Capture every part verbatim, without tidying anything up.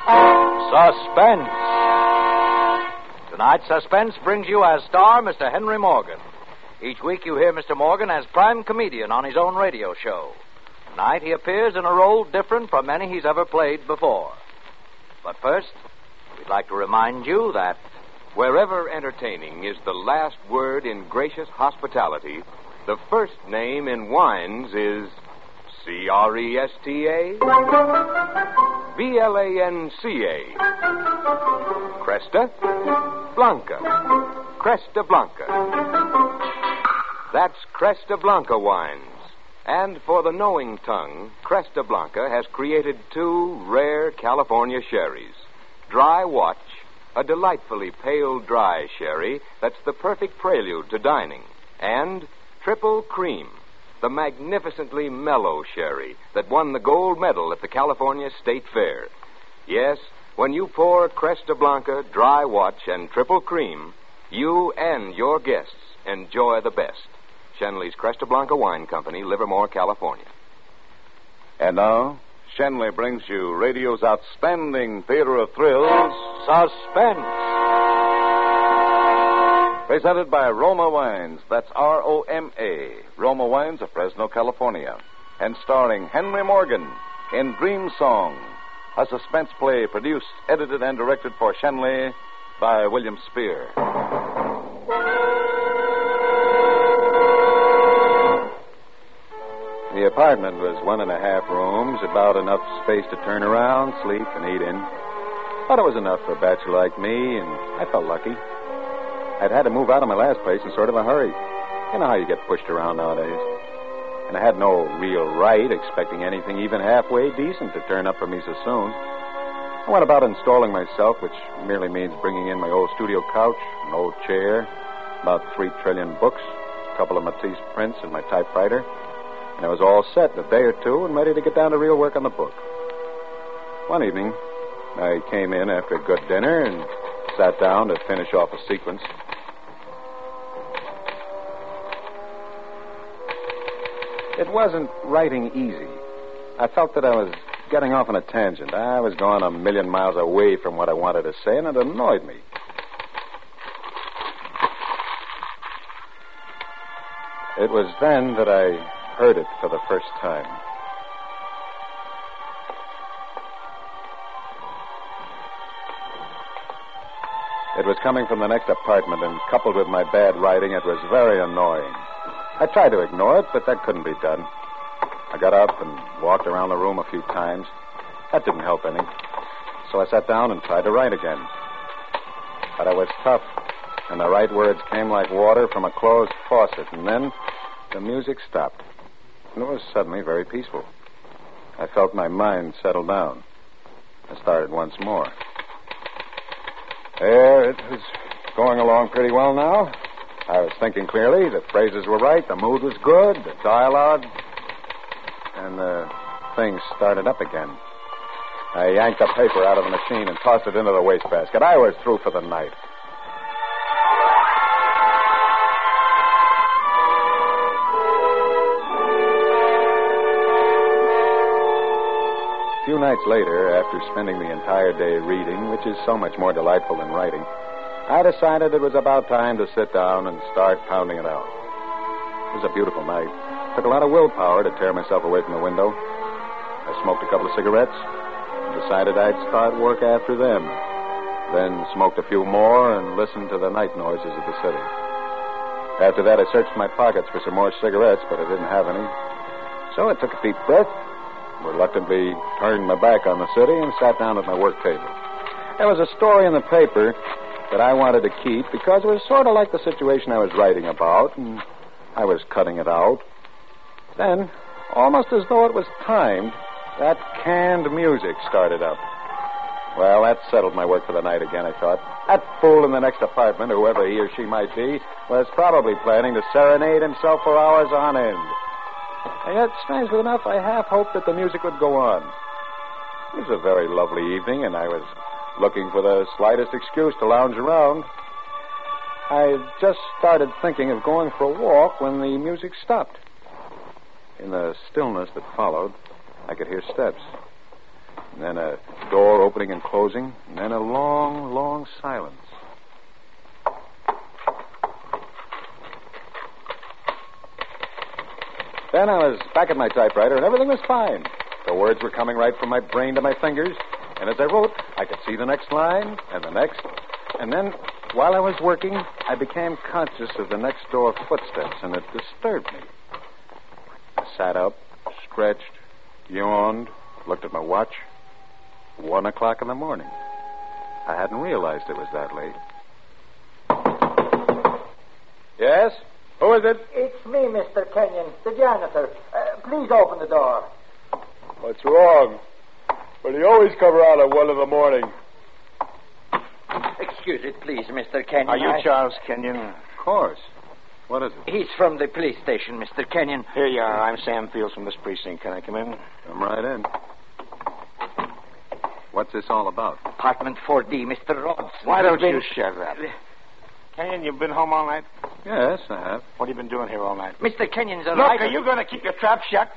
Suspense. Tonight's Suspense brings you as star Mister Henry Morgan. Each week you hear Mister Morgan as prime comedian on his own radio show. Tonight he appears in a role different from any he's ever played before. But first, we'd like to remind you that wherever entertaining is the last word in gracious hospitality, the first name in wines is C R E S T A B L A N C A. Cresta Blanca. Cresta Blanca. That's Cresta Blanca wines. And for the knowing tongue, Cresta Blanca has created two rare California sherries. Dry Watch, a delightfully pale dry sherry that's the perfect prelude to dining. And Triple Cream, the magnificently mellow sherry that won the gold medal at the California State Fair. Yes, when you pour Cresta Blanca, Dry Watch, and Triple Cream, you and your guests enjoy the best. Shenley's Cresta Blanca Wine Company, Livermore, California. And now, Shenley brings you radio's outstanding theater of thrills, Suspense. Presented by Roma Wines. That's R O M A. Roma Wines of Fresno, California. And starring Henry Morgan in Dream Song, a suspense play produced, edited, and directed for Shenley by William Spear. The apartment was one and a half rooms, about enough space to turn around, sleep, and eat in. But it was enough for a bachelor like me, and I felt lucky. I'd had to move out of my last place in sort of a hurry. You know how you get pushed around nowadays. And I had no real right expecting anything even halfway decent to turn up for me so soon. I went about installing myself, which merely means bringing in my old studio couch, an old chair, about three trillion books, a couple of Matisse prints, and my typewriter. And I was all set in a day or two and ready to get down to real work on the book. One evening, I came in after a good dinner and sat down to finish off a sequence. It wasn't writing easy. I felt that I was getting off on a tangent. I was going a million miles away from what I wanted to say, and it annoyed me. It was then that I heard it for the first time. It was coming from the next apartment, and coupled with my bad writing, it was very annoying. I tried to ignore it, but that couldn't be done. I got up and walked around the room a few times. That didn't help any. So I sat down and tried to write again. But I was tough, and the right words came like water from a closed faucet, and then the music stopped. And it was suddenly very peaceful. I felt my mind settle down. I started once more. There, it was going along pretty well now. I was thinking clearly, the phrases were right, the mood was good, the dialogue, and the thing started up again. I yanked the paper out of the machine and tossed it into the wastebasket. I was through for the night. A few nights later, after spending the entire day reading, which is so much more delightful than writing, I decided it was about time to sit down and start pounding it out. It was a beautiful night. It took a lot of willpower to tear myself away from the window. I smoked a couple of cigarettes and decided I'd start work after them. Then smoked a few more and listened to the night noises of the city. After that, I searched my pockets for some more cigarettes, but I didn't have any. So I took a deep breath, reluctantly turned my back on the city, and sat down at my work table. There was a story in the paper that I wanted to keep because it was sort of like the situation I was writing about, and I was cutting it out. Then, almost as though it was timed, that canned music started up. Well, that settled my work for the night again, I thought. That fool in the next apartment, whoever he or she might be, was probably planning to serenade himself for hours on end. And yet, strangely enough, I half hoped that the music would go on. It was a very lovely evening, and I was looking for the slightest excuse to lounge around. I just started thinking of going for a walk when the music stopped. In the stillness that followed, I could hear steps. and then a door opening and closing, and then a long, long silence. Then I was back at my typewriter, and everything was fine. The words were coming right from my brain to my fingers, and as I wrote, I could see the next line, and the next. And then, while I was working, I became conscious of the next door footsteps, and it disturbed me. I sat up, stretched, yawned, looked at my watch. One o'clock in the morning. I hadn't realized it was that late. Yes? Who is it? It's me, Mister Kenyon, the janitor. Uh, please open the door. What's wrong? Well, you always come around at one in the morning. Excuse it, please, Mister Kenyon. Are you I... Charles Kenyon? Of course. What is it? He's from the police station, Mister Kenyon. Here you are. I'm Sam Fields from this precinct. Can I come in? Come right in. What's this all about? Apartment four D, Mister Rodson. Why don't been... you shut up? Kenyon, you've been home all night? Yes, I have. What have you been doing here all night? Mister Kenyon's a Look, writer. are you going to keep your trap shut?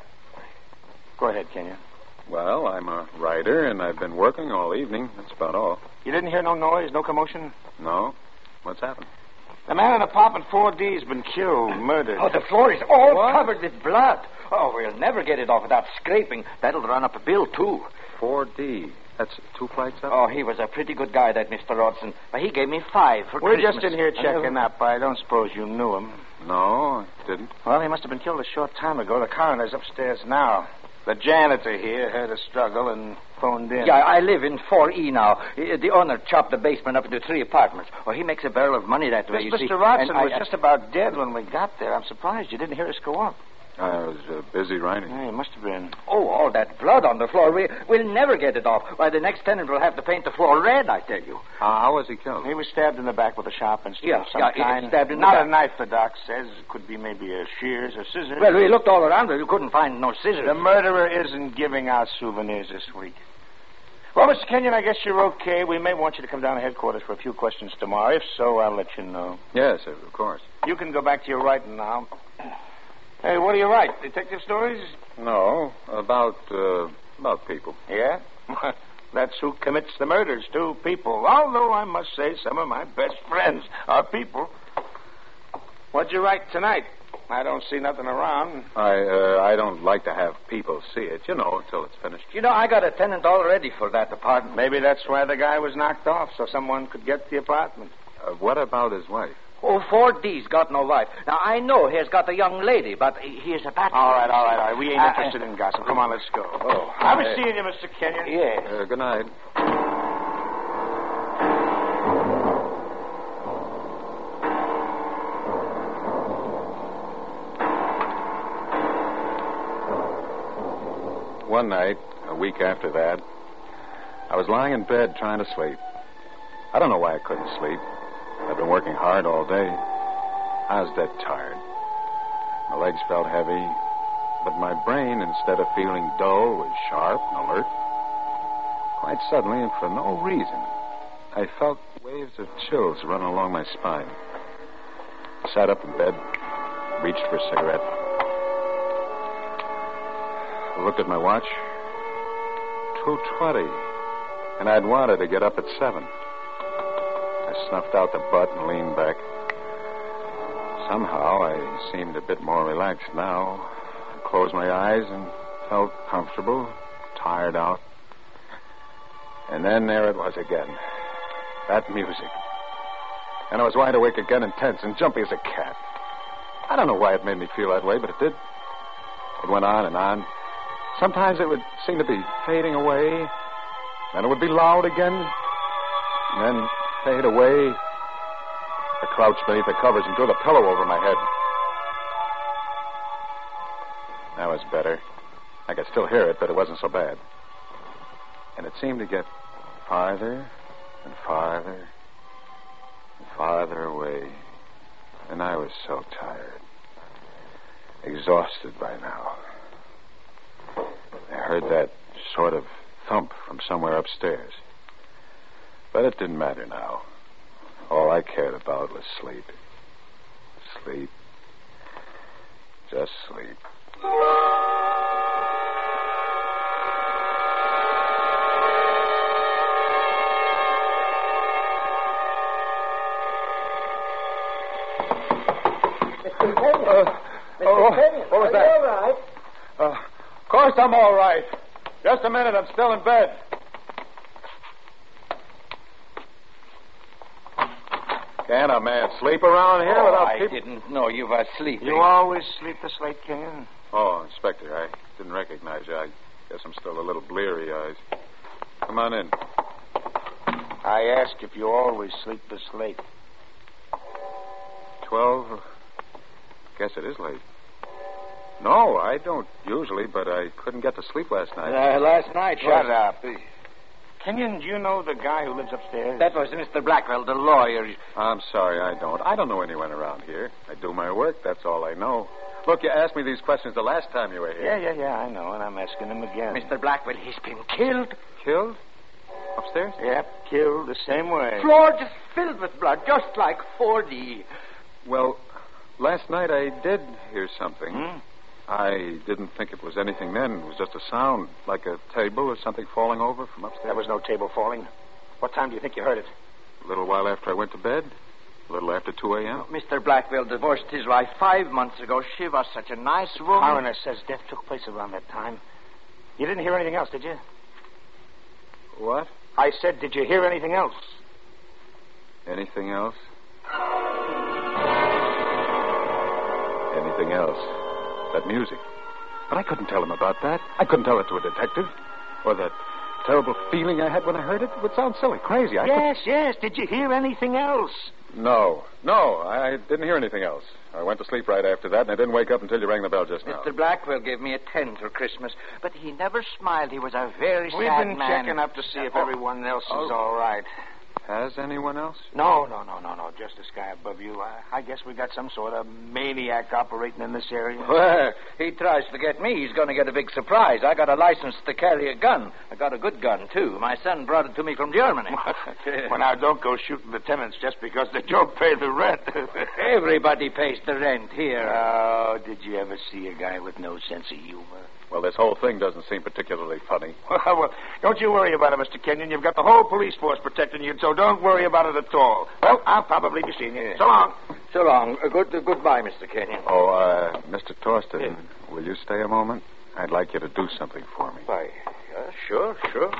Go ahead, Kenyon. Well, I'm a writer, and I've been working all evening. That's about all. You didn't hear no noise, no commotion? No. What's happened? The man in apartment four D has been killed, murdered. Oh, the floor is all What? covered with blood. Oh, we'll never get it off without scraping. That'll run up a bill, too. four D. That's two flights up? Oh, he was a pretty good guy, that Mister Rodson. But he gave me five for We're Christmas. just in here checking Uh, up. I don't suppose you knew him. No, I didn't. Well, he must have been killed a short time ago. The coroner's upstairs now. The janitor here heard a struggle and phoned in. Yeah, I live in four E now. Uh, The owner chopped the basement up into three apartments. Oh, he makes a barrel of money that way, This you Mister see. Rodson And I- was just about dead when we got there. I'm surprised you didn't hear us go up. I was uh, busy writing. Yeah, he must have been. Oh, all that blood on the floor. We, we'll never get it off. Why, the next tenant will have to paint the floor red, I tell you. Uh, how was he killed? He was stabbed in the back with a sharp instrument Yeah, of some yeah, he was kind. stabbed in the Not back. a knife, the doc says. It could be maybe a shears or scissors. Well, we looked all around, but we couldn't find no scissors. The murderer isn't giving out souvenirs this week. Well, Mister Kenyon, I guess you're okay. We may want you to come down to headquarters for a few questions tomorrow. If so, I'll let you know. Yes, of course. You can go back to your writing now. Hey, what do you write? Detective stories? No, about, uh, about people. Yeah? That's who commits the murders, too, people. Although I must say some of my best friends are people. What'd you write tonight? I don't see nothing around. I, uh, I don't like to have people see it, you know, until it's finished. You know, I got a tenant already for that apartment. Maybe that's why the guy was knocked off, so someone could get the apartment. Uh, what about his wife? Oh, four D's got no wife. Now, I know he's got a young lady, but he he is a bachelor. All right, all right, all right. We ain't Uh, interested in gossip. Come on, let's go. Oh, I'll be hi. seeing you, Mister Kenyon. Yes. Uh, good night. One night, a week after that, I was lying in bed trying to sleep. I don't know why I couldn't sleep. I'd been working hard all day. I was dead tired. My legs felt heavy, but my brain, instead of feeling dull, was sharp and alert. Quite suddenly, and for no reason, I felt waves of chills running along my spine. I sat up in bed, reached for a cigarette. I looked at my watch. two twenty, and I'd wanted to get up at seven. I snuffed out the butt and leaned back. Somehow, I seemed a bit more relaxed now. I closed my eyes and felt comfortable, tired out. And then there it was again. That music. And I was wide awake again and tense and jumpy as a cat. I don't know why it made me feel that way, but it did. It went on and on. Sometimes it would seem to be fading away. Then it would be loud again. And then fade away. I crouched beneath the covers and drew the pillow over my head. That was better. I could still hear it, but it wasn't so bad. And it seemed to get farther and farther and farther away. And I was so tired. Exhausted by now. I heard that sort of thump from somewhere upstairs. But it didn't matter now. All I cared about was sleep. Sleep. Just sleep. What was Are that? you all right? Uh, of course I'm all right. Just a minute. I'm still in bed. Can a man sleep around here Oh, without I people? didn't know you were sleeping. You always sleep this late, Kenyon? Oh, Inspector, I didn't recognize you. I guess I'm still a little bleary-eyed. Come on in. I ask if you always sleep this late. Twelve? Guess it is late. No, I don't usually, but I couldn't get to sleep last night. Uh, last night, Shut was... up. Kenyon, do you know the guy who lives upstairs? That was Mister Blackwell, the lawyer. I'm sorry, I don't. I don't know anyone around here. I do my work, that's all I know. Look, you asked me these questions the last time you were here. Yeah, yeah, yeah, I know, and I'm asking him again. Mister Blackwell, he's been killed. Killed? Upstairs? Yep, killed the same way. Floor just filled with blood, just like four D. Well, last night I did hear something. Hmm? I didn't think it was anything then. It was just a sound, like a table or something falling over from upstairs. There was no table falling. What time do you think you heard it? A little while after I went to bed. A little after two a.m. Mister Blackwell divorced his wife five months ago. She was such a nice woman. Coroner says death took place around that time. You didn't hear anything else, did you? What? I said, did you hear anything else? Anything else? Anything else? That music. But I couldn't tell him about that. I couldn't tell it to a detective. Or that terrible feeling I had when I heard it. It would sound silly, crazy. I yes, yes. Did you hear anything else? could... No, no. I didn't hear anything else. I went to sleep right after that, and I didn't wake up until you rang the bell just now. Mister Blackwell gave me a ten for Christmas, but he never smiled. He was a very We've sad been man. checking up to see if Oh. everyone else is Oh. all right. Has anyone else? No, no, no, no, no. Just this guy above you. I, I guess we got some sort of maniac operating in this area. Well, he tries to get me. He's going to get a big surprise. I got a license to carry a gun. I got a good gun, too. My son brought it to me from Germany. Well, now, don't go shooting the tenants just because they don't pay the rent. Everybody pays the rent here. Oh, did you ever see a guy with no sense of humor? Well, this whole thing doesn't seem particularly funny. Well, don't you worry about it, Mister Kenyon. You've got the whole police force protecting you, so don't worry about it at all. Well, I'll probably be seeing you. So long. So long. Uh, good, uh, goodbye, Mister Kenyon. Oh, uh, Mister Torsten, will you stay a moment? I'd like you to do something for me. Why, uh, sure, sure.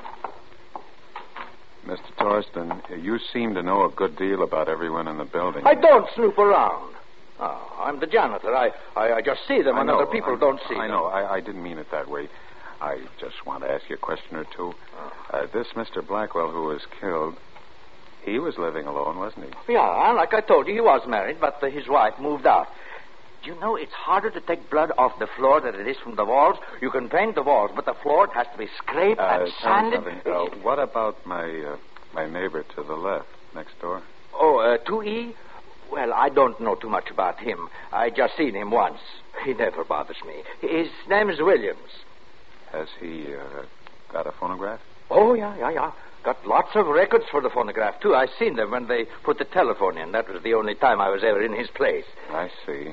Mister Torsten, you seem to know a good deal about everyone in the building. I don't snoop around. Oh, I'm the janitor. I, I, I just see them I when know, other people I, don't see I them. know. I, I didn't mean it that way. I just want to ask you a question or two. Uh, this Mister Blackwell who was killed, he was living alone, wasn't he? Yeah, like I told you, he was married, but uh, his wife moved out. Do you know it's harder to take blood off the floor than it is from the walls? You can paint the walls, but the floor it has to be scraped Uh, and tell me sanded. something. Uh, what about my uh, my neighbor to the left, next door? Oh, uh, two E? Well, I don't know too much about him. I just seen him once. He never bothers me. His name is Williams. Has he uh, got a phonograph? Oh, yeah, yeah, yeah. Got lots of records for the phonograph, too. I seen them when they put the telephone in. That was the only time I was ever in his place. I see.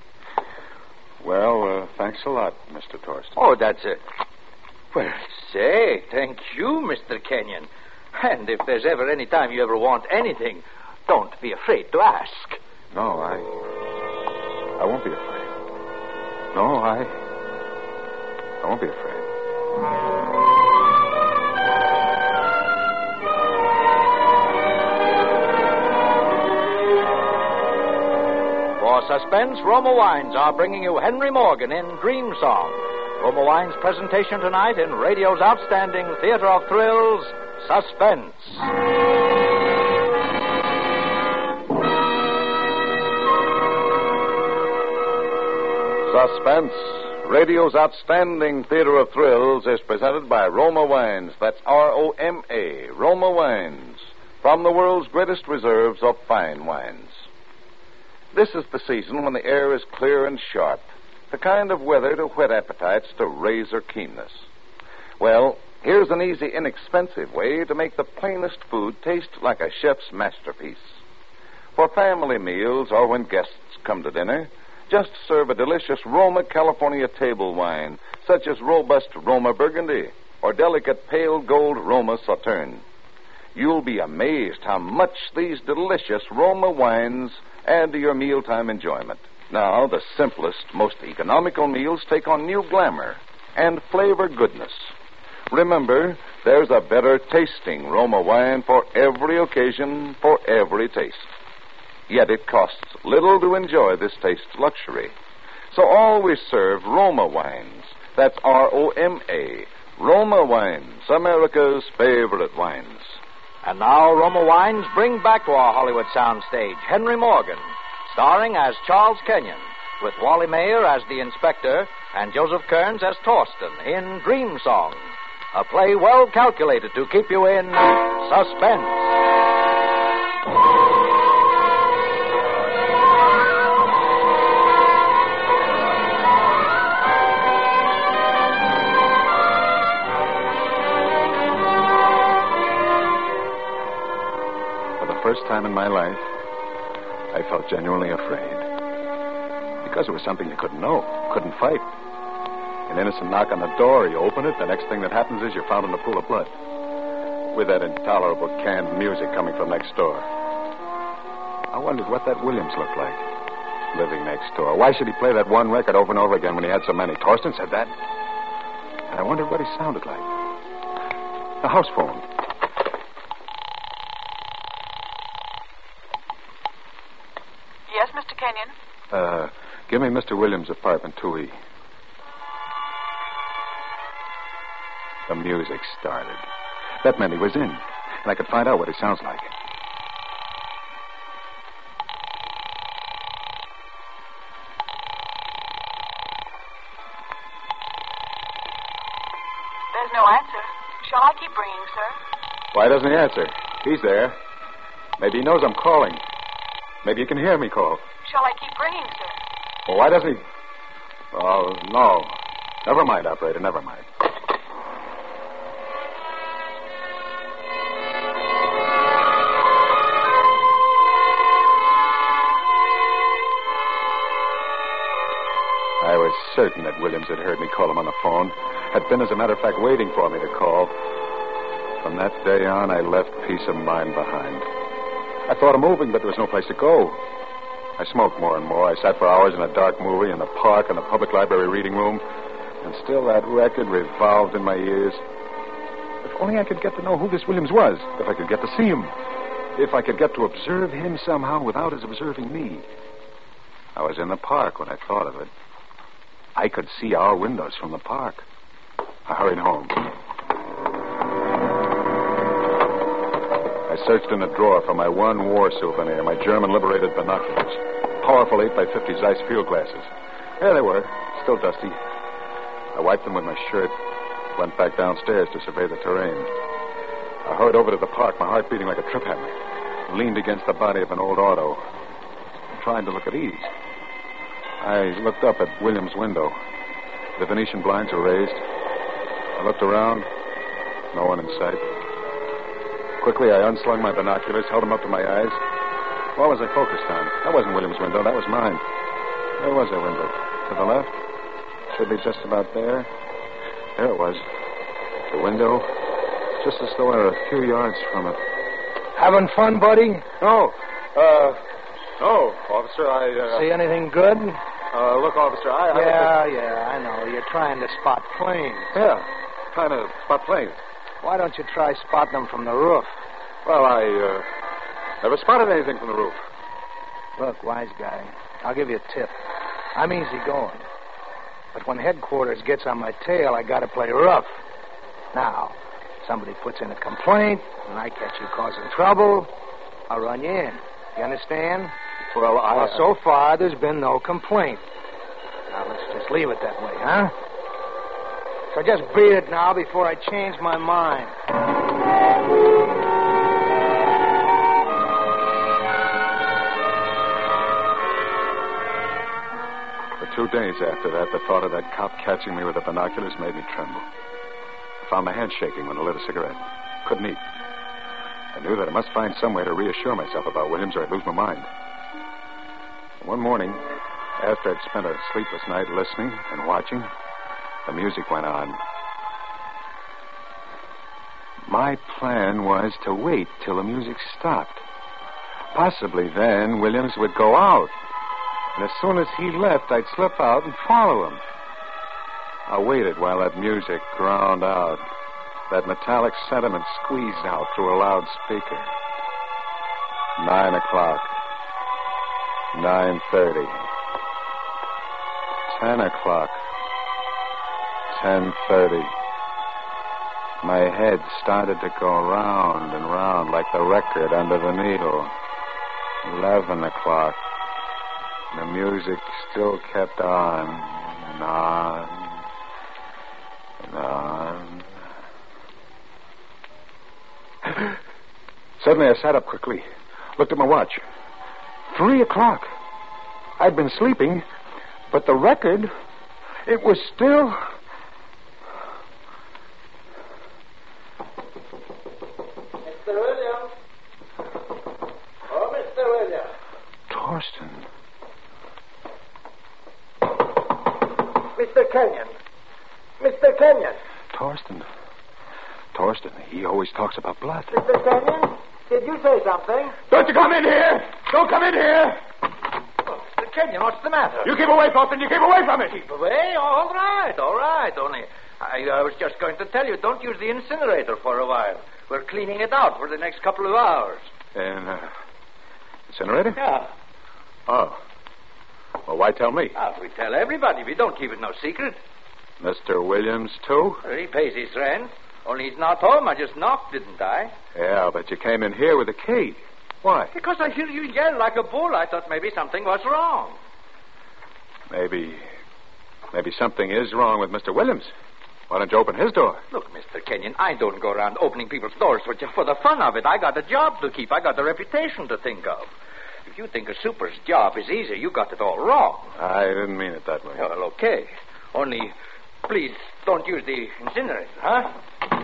Well, uh, thanks a lot, Mister Torsten. Oh, that's it. Well, say, thank you, Mister Kenyon. And if there's ever any time you ever want anything, don't be afraid to ask. No, I... I won't be afraid. No, I... I won't be afraid. For suspense, Roma Wines are bringing you Henry Morgan in Dream Song. Roma Wines' presentation tonight in radio's outstanding theater of thrills, Suspense. Suspense, radio's outstanding theater of thrills, is presented by Roma Wines. That's R O M A, Roma Wines, from the world's greatest reserves of fine wines. This is the season when the air is clear and sharp, the kind of weather to whet appetites to razor keenness. Well, here's an easy, inexpensive way to make the plainest food taste like a chef's masterpiece. For family meals or when guests come to dinner, just serve a delicious Roma California table wine, such as robust Roma Burgundy or delicate pale gold Roma Sauterne. You'll be amazed how much these delicious Roma wines add to your mealtime enjoyment. Now, the simplest, most economical meals take on new glamour and flavor goodness. Remember, there's a better tasting Roma wine for every occasion, for every taste. Yet it costs little to enjoy this taste's luxury. So always serve Roma wines. That's R O M A. Roma Wines, America's favorite wines. And now Roma Wines bring back to our Hollywood soundstage Henry Morgan, starring as Charles Kenyon, with Wally Mayer as the inspector and Joseph Kearns as Torsten in Dream Song, a play well calculated to keep you in suspense. First time in my life, I felt genuinely afraid. Because it was something you couldn't know, couldn't fight. An innocent knock on the door, you open it, the next thing that happens is you're found in a pool of blood. With that intolerable canned music coming from next door. I wondered what that Williams looked like, living next door. Why should he play that one record over and over again when he had so many? Torsten said that. And I wondered what he sounded like. The house phone. Yes, Mister Kenyon? Uh, give me Mister Williams' apartment, two E. The music started. That meant he was in, and I could find out what he sounds like. There's no answer. Shall I keep ringing, sir? Why doesn't he answer? He's there. Maybe he knows I'm calling. Maybe he can hear me call. Shall I keep ringing, sir? Well, why doesn't he... Oh, no. Never mind, operator, never mind. I was certain that Williams had heard me call him on the phone. Had been, as a matter of fact, waiting for me to call. From that day on, I left peace of mind behind. I thought of moving, but there was no place to go. I smoked more and more. I sat for hours in a dark movie, in the park, in the public library reading room, and still that record revolved in my ears. If only I could get to know who this Williams was. If I could get to see him. If I could get to observe him somehow without his observing me. I was in the park when I thought of it. I could see our windows from the park. I hurried home. I searched in a drawer for my one war souvenir, my German-liberated binoculars. Powerful eight by fifty Zeiss field glasses. There they were, still dusty. I wiped them with my shirt, went back downstairs to survey the terrain. I hurried over to the park, my heart beating like a trip hammer. Leaned against the body of an old auto, trying to look at ease. I looked up at Williams' window. The Venetian blinds were raised. I looked around. No one in sight. Quickly, I unslung my binoculars, held them up to my eyes. What was I focused on? That wasn't Williams' window. That was mine. Where was that window? To the left? Should be just about there. There it was. The window, just as though I were a few yards from it. Having fun, buddy? No. Uh, no, officer, I... Uh... See anything good? Uh, look, officer, I... I yeah, yeah, I know. You're trying to spot planes. Yeah, trying to spot planes. Why don't you try spotting them from the roof? Well, I, uh, never spotted anything from the roof. Look, wise guy, I'll give you a tip. I'm easy going. But when headquarters gets on my tail, I gotta play rough. Now, somebody puts in a complaint, and I catch you causing trouble, I'll run you in. You understand? Well, I... Well, so far, there's been no complaint. Now, let's just leave it that way, huh? So just beat it now before I change my mind. For two days after that, the thought of that cop catching me with the binoculars made me tremble. I found my hand shaking when I lit a cigarette. Couldn't eat. I knew that I must find some way to reassure myself about Williams or I'd lose my mind. One morning, after I'd spent a sleepless night listening and watching, the music went on. My plan was to wait till the music stopped. Possibly then Williams would go out. And as soon as he left, I'd slip out and follow him. I waited while that music ground out, that metallic sentiment squeezed out through a loudspeaker. Nine o'clock. Nine thirty. Ten o'clock. Ten thirty. My head started to go round and round like the record under the needle. Eleven o'clock. The music still kept on and on and on. Suddenly I sat up quickly, looked at my watch. Three o'clock. I'd been sleeping, but the record, it was still... Mister Williams. Oh, Mister Williams. Torsten. Mister Kenyon. Mister Kenyon. Torsten. Torsten, he always talks about blood. Mister Kenyon, did you say something? Don't you come in here! Don't come in here! Oh, Mister Kenyon, what's the matter? You keep away, Torsten. You keep away from it. Keep away? All right, all right. Only, I, I was just going to tell you, don't use the incinerator for a while. We're cleaning it out for the next couple of hours. And, uh, incinerator? Yeah. Oh. Well, why tell me? Ah, we tell everybody. We don't keep it no secret. Mister Williams, too? Well, he pays his rent. Only he's not home. I just knocked, didn't I? Yeah, but you came in here with a key. Why? Because I hear you yell like a bull. I thought maybe something was wrong. Maybe... Maybe something is wrong with Mister Williams. Why don't you open his door? Look, Mister Kenyon, I don't go around opening people's doors for, for the fun of it. I got a job to keep. I got a reputation to think of. If you think a super's job is easy, you got it all wrong. I didn't mean it that way. Well, okay. Only, please, don't use the incinerator, huh?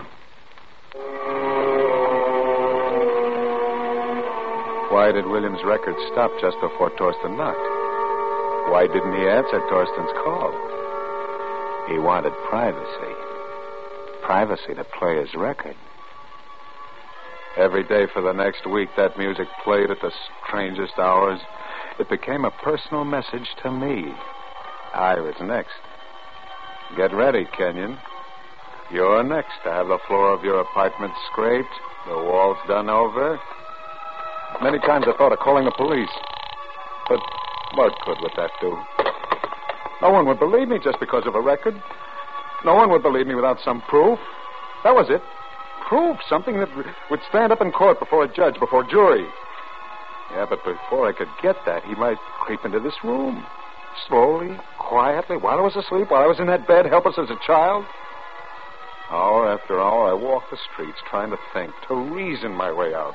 Why did Williams' record stop just before Torsten knocked? Why didn't he answer Torsten's call? He wanted privacy. Privacy to play his record. Every day for the next week, that music played at the strangest hours. It became a personal message to me. I was next. Get ready, Kenyon. You're next to have the floor of your apartment scraped, the walls done over. Many times I thought of calling the police. But what good would that do? No one would believe me just because of a record. No one would believe me without some proof. That was it. Proof, something that would stand up in court before a judge, before a jury. Yeah, but before I could get that, he might creep into this room. Slowly, quietly, while I was asleep, while I was in that bed, helpless as a child. Hour after hour, I walked the streets trying to think, to reason my way out.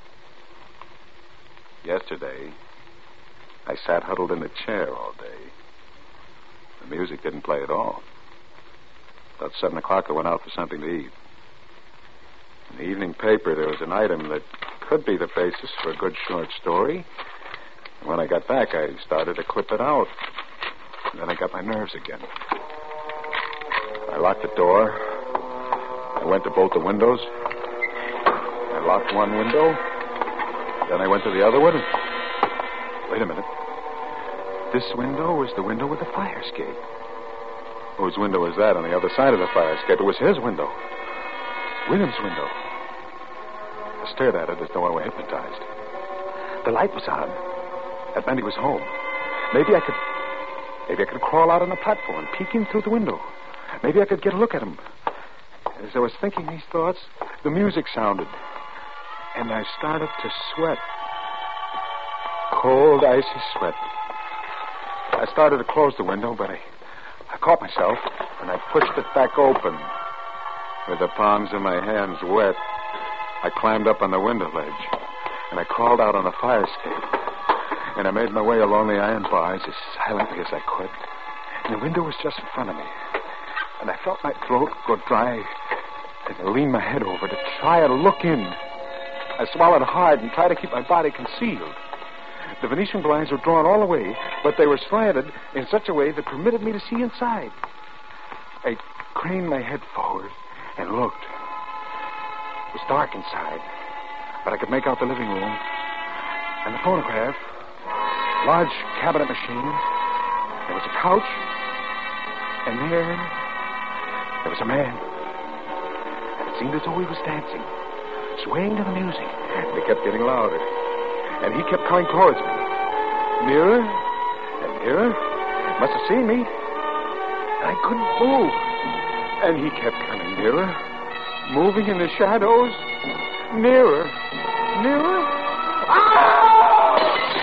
Yesterday, I sat huddled in a chair all day. The music didn't play at all. About seven o'clock, I went out for something to eat. In the evening paper, there was an item that could be the basis for a good short story. And when I got back, I started to clip it out. And then I got my nerves again. I locked the door. I went to both the windows. I locked one window. Then I went to the other one. Wait a minute. This window was the window with the fire escape. Whose window was that on the other side of the fire escape? It was his window. William's window. I stared at it as though I were hypnotized. The light was on. That meant he was home. Maybe I could... Maybe I could crawl out on the platform, peek in through the window. Maybe I could get a look at him. As I was thinking these thoughts, the music sounded. And I started to sweat. Cold, icy sweat. I started to close the window, but I, I caught myself, and I pushed it back open. With the palms of my hands wet, I climbed up on the window ledge, and I crawled out on the fire escape. And I made my way along the iron bars as silently as I could. And the window was just in front of me. And I felt my throat go dry, and I leaned my head over to try to look in. I swallowed hard and tried to keep my body concealed. The Venetian blinds were drawn all the way, but they were slanted in such a way that permitted me to see inside. I craned my head forward and looked. It was dark inside, but I could make out the living room and the phonograph large cabinet machine. There was a couch. And there, there was a man. And it seemed as though he was dancing, swaying to the music. And it kept getting louder. And he kept coming towards me. Nearer and nearer. Must have seen me. And I couldn't move. And he kept coming nearer, moving in the shadows. Nearer, nearer. Ah!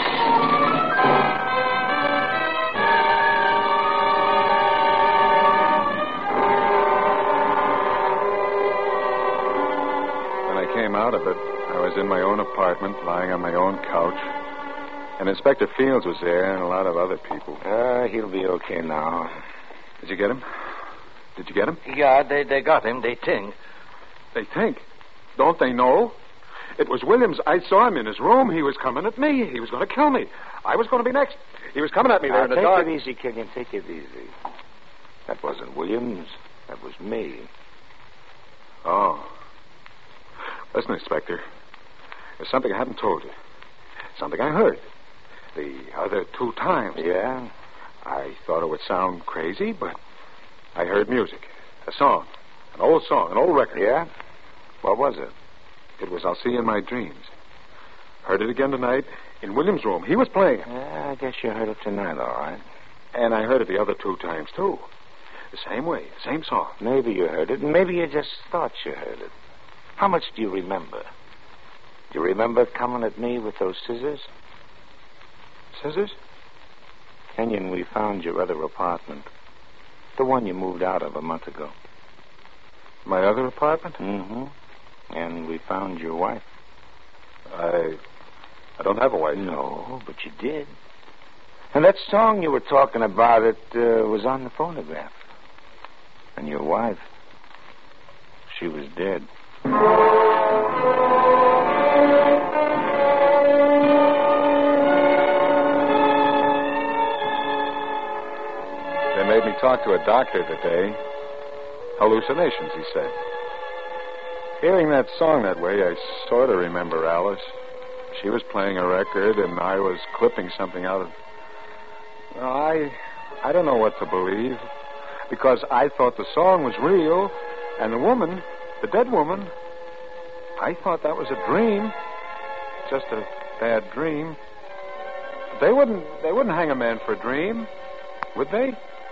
When I came out of it, I was in my own apartment, lying on my own couch. And Inspector Fields was there and a lot of other people. Uh, he'll be okay now. Did you get him? Did you get him? Yeah, they, they got him. They think. They think. Don't they know? It was Williams. I saw him in his room. He was coming at me. He was going to kill me. I was going to be next. He was coming at me there Now, in the take dark. it easy, Killian. Take it easy. That wasn't Williams. That was me. Oh. Listen, Inspector. There's something I haven't told you. Something I heard. The other two times. Yeah? I thought it would sound crazy, but I heard music. A song. An old song. An old record. Yeah? What was it? It was I'll See You in My Dreams. Heard it again tonight in William's room. He was playing it. Yeah, I guess you heard it tonight, all right. And I heard it the other two times, too. The same way. The same song. Maybe you heard it, and maybe you just thought you heard it. How much do you remember? Do you remember coming at me with those scissors? Scissors? Kenyon, we found your other apartment. The one you moved out of a month ago. My other apartment? Mm-hmm. And we found your wife. I... I don't have a wife. No, but you did. And that song you were talking about, it uh, was on the phonograph. And your wife, she was dead. They made me talk to a doctor today. Hallucinations, he said. Hearing that song that way, I sort of remember Alice. She was playing a record, and I was clipping something out of... Well, I... I don't know what to believe. Because I thought the song was real, and the woman, the dead woman, I thought that was a dream. Just a bad dream. They wouldn't... They wouldn't hang a man for a dream, would they?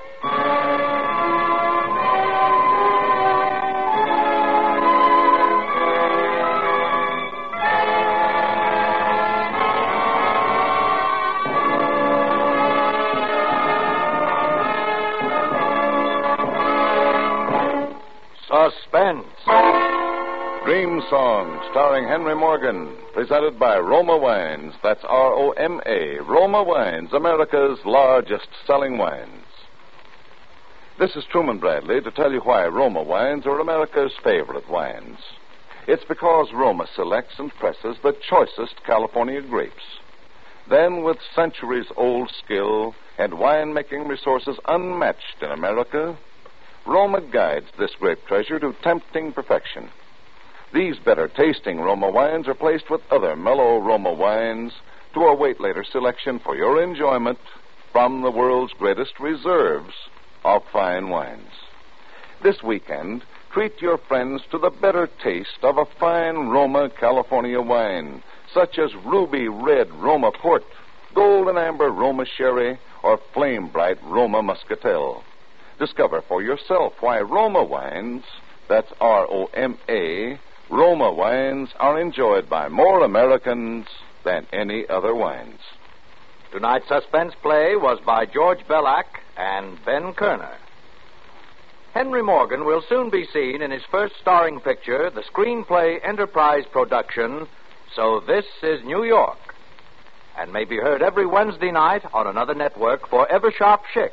Suspense. Dream Song, starring Henry Morgan, presented by Roma Wines. That's R O M A, Roma Wines, America's largest selling wines. This is Truman Bradley to tell you why Roma Wines are America's favorite wines. It's because Roma selects and presses the choicest California grapes. Then, with centuries-old skill and winemaking resources unmatched in America, Roma guides this grape treasure to tempting perfection. These better-tasting Roma wines are placed with other mellow Roma wines to await later selection for your enjoyment from the world's greatest reserves of fine wines. This weekend, treat your friends to the better taste of a fine Roma California wine, such as Ruby Red Roma Port, Golden Amber Roma Sherry, or Flame Bright Roma Muscatel. Discover for yourself why Roma wines, that's R O M A, Roma wines are enjoyed by more Americans than any other wines. Tonight's suspense play was by George Bellac and Ben Kerner. Henry Morgan will soon be seen in his first starring picture, the Screenplay Enterprise production, So This Is New York, and may be heard every Wednesday night on another network for Ever Sharp Chick.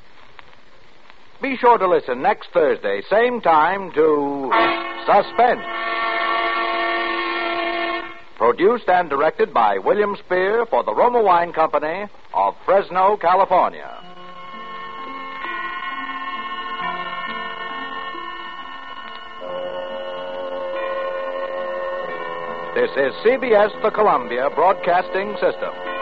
Be sure to listen next Thursday, same time, to Suspense. Produced and directed by William Spear for the Roma Wine Company of Fresno, California. This is C B S, the Columbia Broadcasting System.